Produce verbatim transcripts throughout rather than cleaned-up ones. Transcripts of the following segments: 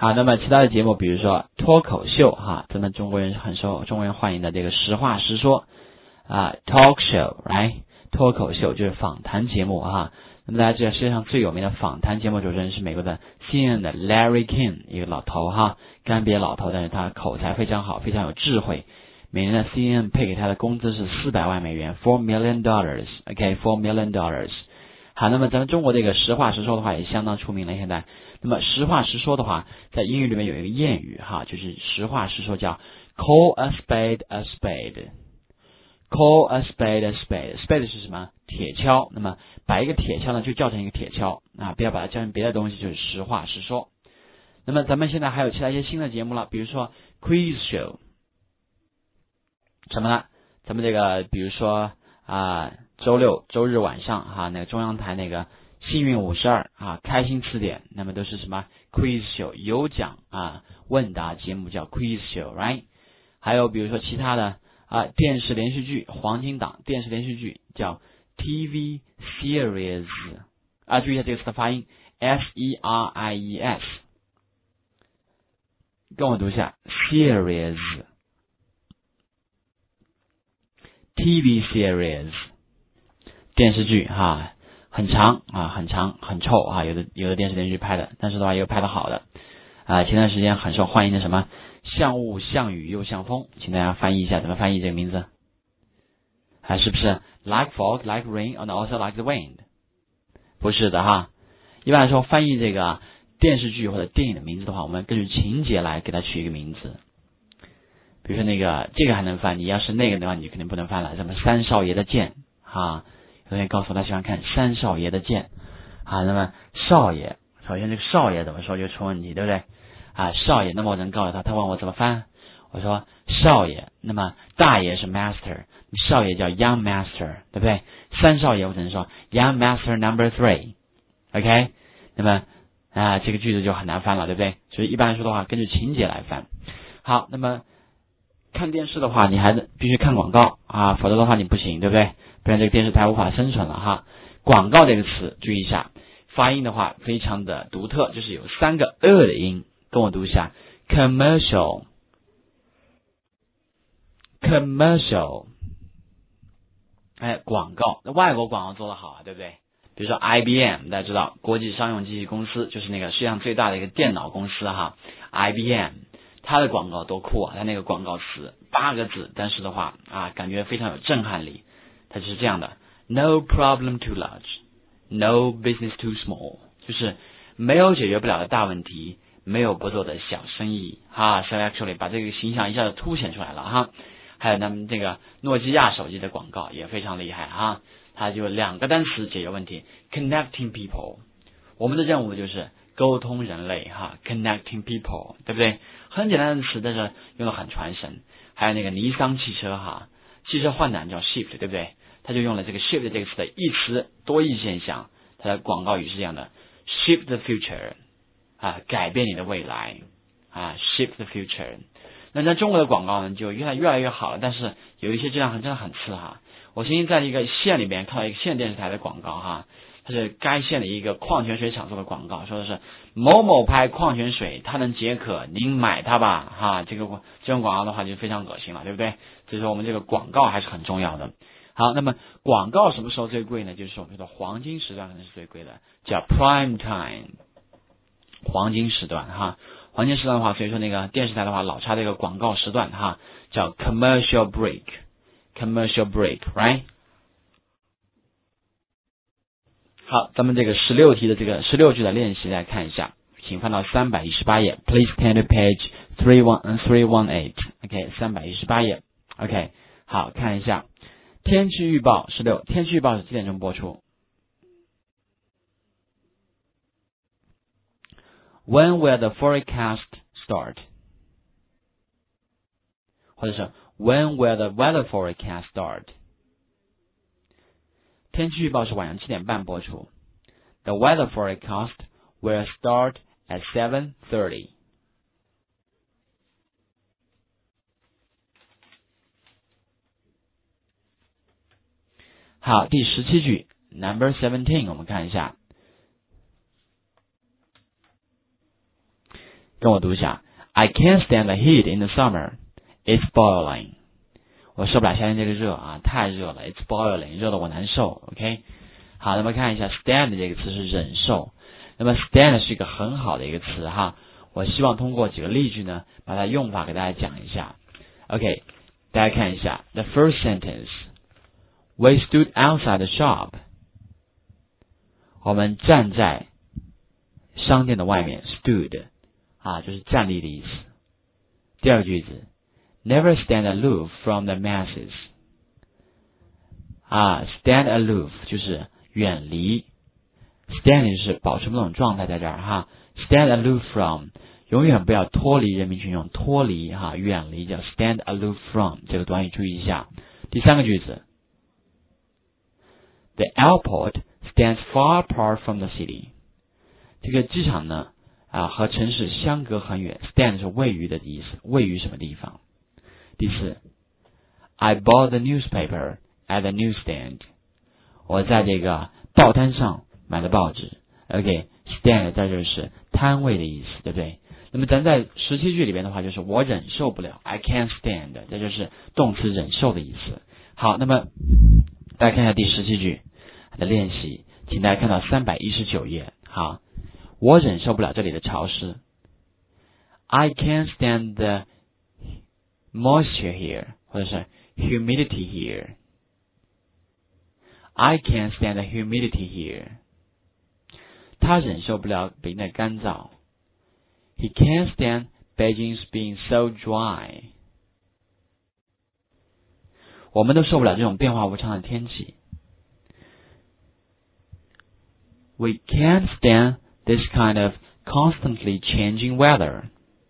好，那么其他的节目，比如说脱口秀哈，咱们中国人很受中国人欢迎的这个实话实说啊 ，talk show，right？ 脱口秀就是访谈节目哈。那么大家知道世界上最有名的访谈节目主持人是美国的 C N N 的 Larry King， 一个老头哈，干瘪老头，但是他口才非常好，非常有智慧。每年的 C N N 配给他的工资是四百万美元 ，four million dollars，OK，four million dollars。好，那么咱们中国这个实话实说的话也相当出名了。现在，那么实话实说的话，在英语里面有一个谚语哈，就是实话实说叫 call a spade a spade。call a spade a spade，spade 是什么？铁锹。那么把一个铁锹呢就叫成一个铁锹啊，不要把它叫成别的东西，就是实话实说。那么咱们现在还有其他一些新的节目了，比如说 quiz show， 什么呢？咱们这个比如说啊。周六、周日晚上哈，那个中央台那个幸运五十二啊，开心词典，那么都是什么 quiz show 有奖啊问答节目叫 quiz show，right？ 还有比如说其他的啊电视连续剧黄金档电视连续剧叫 T V series 啊，注意一下这个词的发音 S E R I E S， 跟我读一下 series T V series。电视剧哈很长啊，很长很臭啊，有的有的电视连续剧拍的，但是的话也有拍的好的啊。前段时间很受欢迎的什么像雾像雨又像风，请大家翻译一下，怎么翻译这个名字？啊，是不是 like fog, like rain, and also like the wind？ 不是的哈。一般来说，翻译这个电视剧或者电影的名字的话，我们根据情节来给它取一个名字。比如说那个这个还能翻，你要是那个的话，你肯定不能翻了。什么三少爷的剑哈。有人告诉我他喜欢看三少爷的剑啊，那么少爷，首先这个少爷怎么说就出问题，对不对啊？少爷，那么我能告诉他，他问我怎么翻，我说少爷，那么大爷是 master， 少爷叫 young master， 对不对？三少爷我只能说 young master number three，OK， 那么啊这个句子就很难翻了，对不对？所以一般来说的话，根据情节来翻。好，那么看电视的话，你还必须看广告啊，否则的话你不行，对不对？不然这个电视台无法生存了哈。广告这个词注意一下，发音的话非常的独特，就是有三个呃的音，跟我读一下 commercial commercial， 哎，广告，那外国广告做得好啊，对不对？比如说 I B M， 大家知道国际商用机器公司，就是那个世界上最大的一个电脑公司哈 I B M， 它的广告多酷啊，它那个广告词八个字，但是的话啊感觉非常有震撼力。它就是这样的 ，No problem too large, no business too small， 就是没有解决不了的大问题，没有不做的小生意哈。So actually 把这个形象一下子凸显出来了哈。还有咱们这个诺基亚手机的广告也非常厉害哈，它就两个单词解决问题 ，connecting people。我们的任务就是沟通人类哈 ，connecting people， 对不对？很简单的词，但是用的很传神。还有那个尼桑汽车哈，汽车换挡叫 shift， 对不对？他就用了这个 shift 这个词的一词多义现象，它的广告语是这样的 ：shift the future， 啊，改变你的未来啊 ，shift the future。那在中国的广告呢，就越来越来越好了，但是有一些这样真的很次哈。我曾经在一个县里边看到一个县电视台的广告哈，它是该县的一个矿泉水厂做的广告，说的是某某牌矿泉水，它能解渴，您买它吧哈。这个这种广告的话就非常恶心了，对不对？所以说我们这个广告还是很重要的。好，那么广告什么时候最贵呢？就是我们说的黄金时段可能是最贵的，叫 prime time， 黄金时段哈。黄金时段的话，所以说那个电视台的话，老插这个广告时段哈，叫 commercial break，commercial break，right？ 好，咱们这个十六题的这个十六句的练习来看一下，请翻到三百一十八页 ，Please turn to page three one three one eight，OK， 三百一十八页 ，OK， 好，看一下。天气预报十六，天气预报是几点钟播出 ？When will the forecast start？ 或者是 When will the weather forecast start？ 天气预报是晚上七点半播出。The weather forecast will start at seven thirty。好，第十七句 ，Number seventeen， 我们看一下。 跟我读一下 I can't stand the heat in the summer. It's boiling. 我受不了夏天这个热啊，太热了。It's boiling. 热的我难受。OK。好，那么看一下 stand 这个词是忍受。那么 stand 是一个很好的一个词哈。我希望通过几个例句呢，把它用法给大家讲一下。OK。大家看一下 The first sentence. We stood outside the shop. 我们站在商店的外面 stood 啊，就是站立的意思。第二个句子 Never stand aloof from the masses 啊 stand aloof 就是远离 stand 就是保持某种状态在这儿哈 stand aloof from 永远不要脱离人民群众脱离哈远离叫 stand aloof from 这个短语注意一下。第三个句子 The airport stands far apart from the city 这个机场呢啊和城市相隔很远 stand 是位于的意思位于什么地方。第四 I bought the newspaper at the newsstand 我在这个报摊上买的报纸 OK stand 在这是摊位的意思对不对。那么咱在十七句里边的话就是我忍受不了 I can't stand 这就是动词忍受的意思。好，那么大家看一下第十七句的练习，请大家看到三百一十九页。好，我忍受不了这里的潮湿 I can't stand the moisture here 或者是 humidity here I can't stand the humidity here 他忍受不了北京的干燥 He can't stand Beijing's being so dry 我们都受不了这种变化无常的天气 We can't stand this kind of constantly changing weather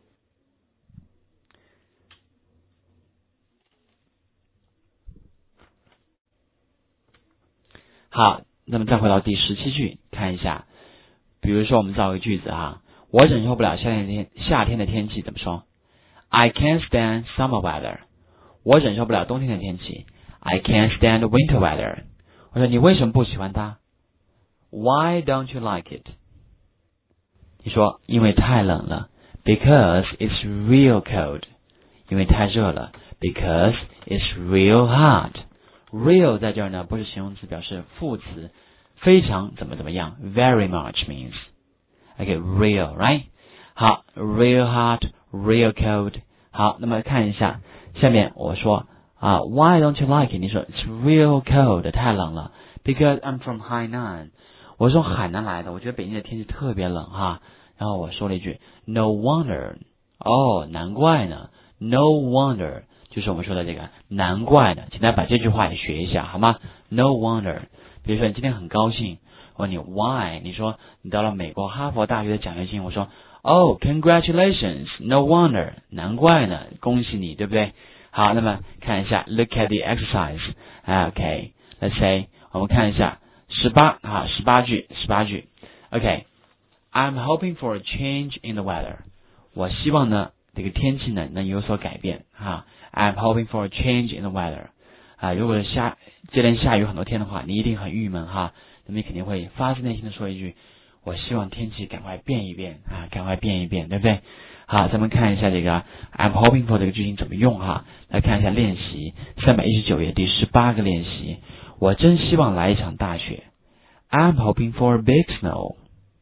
好，那么再回到第十七句看一下，比如说我们造个句子哈，我忍受不了夏天的天夏天的天气怎么说 I can't stand summer weather 我忍受不了冬天的天气 I can't stand winter weather 我说你为什么不喜欢它 Why don't you like it 你说因为太冷了 Because it's real cold 因为太热了 Because it's real hot Real 在这儿呢不是形容词，表示副词，非常怎么怎么样 very much means OK real right 好 real hot real cold 好，那么看一下下面我说啊 Why don't you like it 你说 It's real cold 太冷了 Because I'm from Hainan 我是从海南来的，我觉得北京的天气特别冷哈，然后我说了一句 No wonder 哦难怪呢 No wonder就是我们说的这个难怪的，请大家把这句话也学一下好吗 No wonder 比如说你今天很高兴，我问你 Why 你说你到了美国哈佛大学的奖学金，我说 Oh congratulations No wonder 难怪呢恭喜你对不对。好，那么看一下 Look at the exercise OK Let's say 我们看一下十八啊十八句十八句 OK I'm hoping for a change in the weather 我希望呢这个天气呢能有所改变哈I'm hoping for a change in the weather 啊，如果是下接连下雨很多天的话，你一定很郁闷哈，那么你肯定会发自内心的说一句我希望天气赶快变一变啊，赶快变一变对不对。好，咱们看一下这个 I'm hoping for 这个句型怎么用哈，来看一下练习三百一十九页第十八个练习，我真希望来一场大雪 I'm hoping for a big snow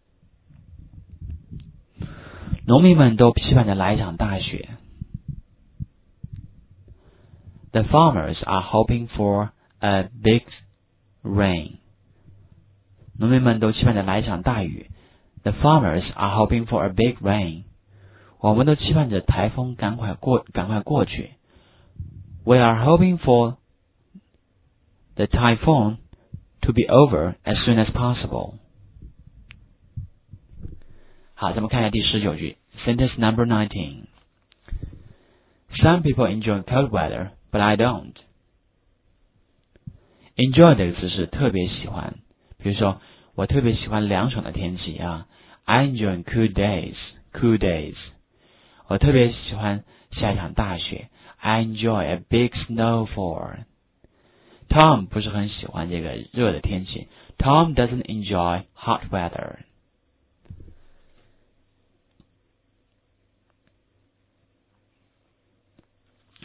农民们都期盼着来一场大雪The farmers are hoping for a big rain. 农民们都期盼着来一场大雨。The farmers are hoping for a big rain. 我们都期盼着台风赶快过，赶快过去。We are hoping for the typhoon to be over as soon as possible. 好，咱们看一下第十九句。Sentence number nineteen. Some people enjoy cold weather.But I don't. Enjoy 这个词是特别喜欢，比如说我特别喜欢凉爽的天气啊 I enjoy cool days, cool days. 我特别喜欢下一场大雪 I enjoy a big snowfall. Tom 不是很喜欢这个热的天气 Tom doesn't enjoy hot weather.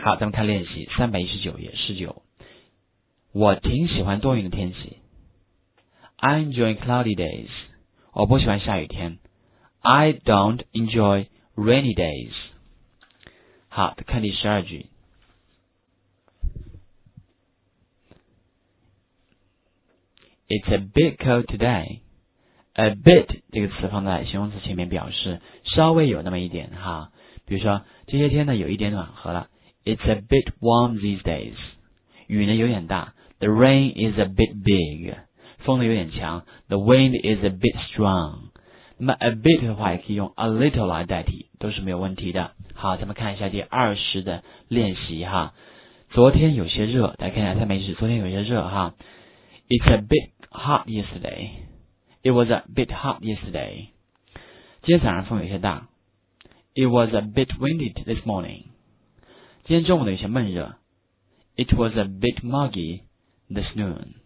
好，咱们看练习三百一十九页十九。我挺喜欢多云的天气。I enjoy cloudy days. 我不喜欢下雨天。I don't enjoy rainy days. 好，看第十二句。It's a bit cold today. A bit 这个词放在形容词前面，表示稍微有那么一点哈。比如说这些天呢有一点暖和了。It's a bit warm these days. 雨呢有点大。The rain is a bit big. 风呢有点强。The wind is a bit strong. 那么 a bit 的话也可以用 a little 来代替，都是没有问题的。好，咱们看一下第二十的练习哈。昨天有些热，大家看一下三百一十，昨天有些热哈。It's a bit hot yesterday. It was a bit hot yesterday. 今天早上风有些大。It was a bit windy this morning. 今天中午呢有些闷热。It was a bit muggy this noon.